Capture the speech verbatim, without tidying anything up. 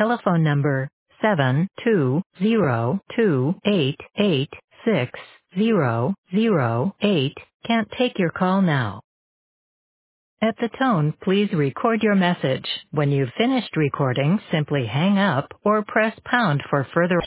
telephone number seven two zero two eight eight six zero zero eight can't take your call now. At the tone, please record your message. When you've finished recording, simply hang up or press pound for further